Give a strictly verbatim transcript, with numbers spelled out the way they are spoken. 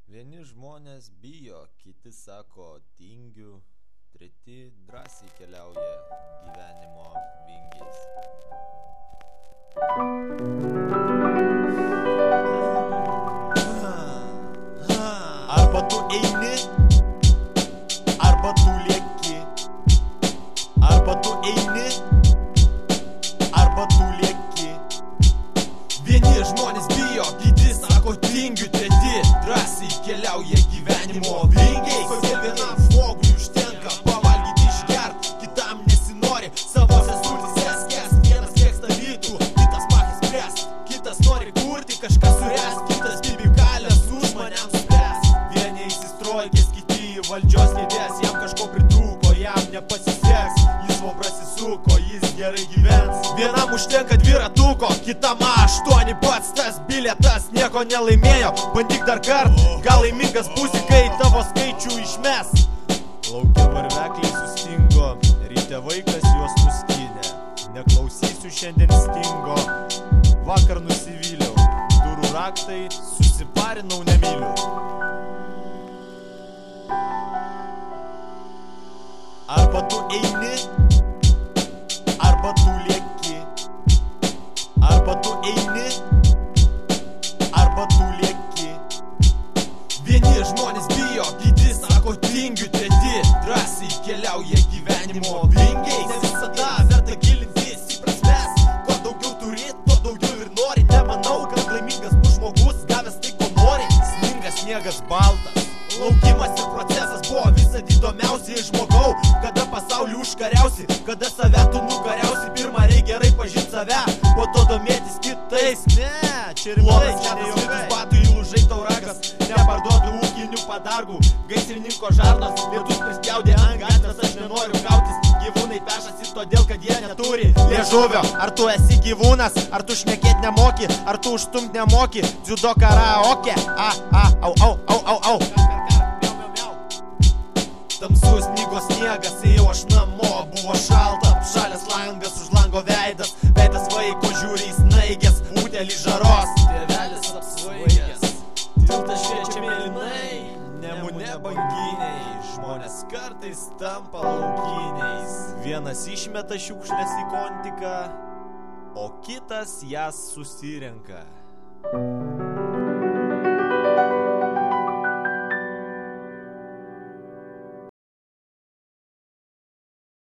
Vieni žmonės bijo, kiti sako tingiu, treti drąsiai keliauja gyvenimo vingiais. Arba tu eini, arba tu lieki. Arba tu eini, arba tu lieki. Vieni žmonės bijo, kiti sako tingiu, treti drąsiai keliauja gyvenimo vingiais. Kodėl vienam žmogui užtenka pavalgyti išgert, kitam nesinori savose sultyse skęst. Vienas mėgsta rytų, kitas pachis spręst, kitas nori kurti, kažką suręst, kitas bibi kalės už manęm spręst. Vieni įsistrojkės, kiti į valdžios kėdės, jam kažko pritrūko, jam nepasiseks, jis vo prasisuko, jis gerai gyvens. Vienam užtenka dviratuko, kitam aštuoni pats tas bilietas nieko nelaimėjo. Bandyk dar kart, gal laimingas būsi, kai tavo skaičių išmes. Laukia varvekliai sustingo, ryte vaikas juos nuskynė. Neklausysiu šiandien stingo, vakar nusivyliau, durų raktai susiparinau nemyliu. Arba tu eini, arba tu lieki. Arba tu eini, arba tu lieki. Vieni žmonės bijo, kiti sako tingiu, treti drąsiai keliauja gyvenimo vingiais. Ne visada verta gilintis į prasmes, kuo daugiau turi, tuo daugiau ir nori. Nemanau, kad laimingas bus žmogus, gavęs tai, ko nori. Sningas, sniegas, baltas, laukimas ir procesas buvo visad įdomiausi iš žmogau. Kada pasaulį užkariausi, kada save tu nukariausi. Pirma reikia gerai pažinti save, po to domėtis kitais. Ne, čia ir plonas ketas vidus batų įlūžai tauragas. Neparduodu ūkinių padargų, gaisrininko žarnos, lietus prispjaudė ant gatvės. Aš nenoriu kautis, gyvūnai pešasi todėl, kad jie neturi liežuvio. Ar tu esi gyvūnas, ar tu šnekėt nemoki, ar tu užstumt nemoki, dziudo karaoke. A, a, au, au, au, au, au. Tamsus snygo sniegas, ėjau aš namo, buvo šalta, apšalęs langas, už lango veidas, veidas vaiko žiūri į snaigės, butelį žaros, tėvelis apsvaigęs, tiltas šviečia mėlynai, nemune banginiai, žmonės kartais tampa laukiniais. Vienas išmeta šiukšlės į kontiką, o kitas jas susirenka.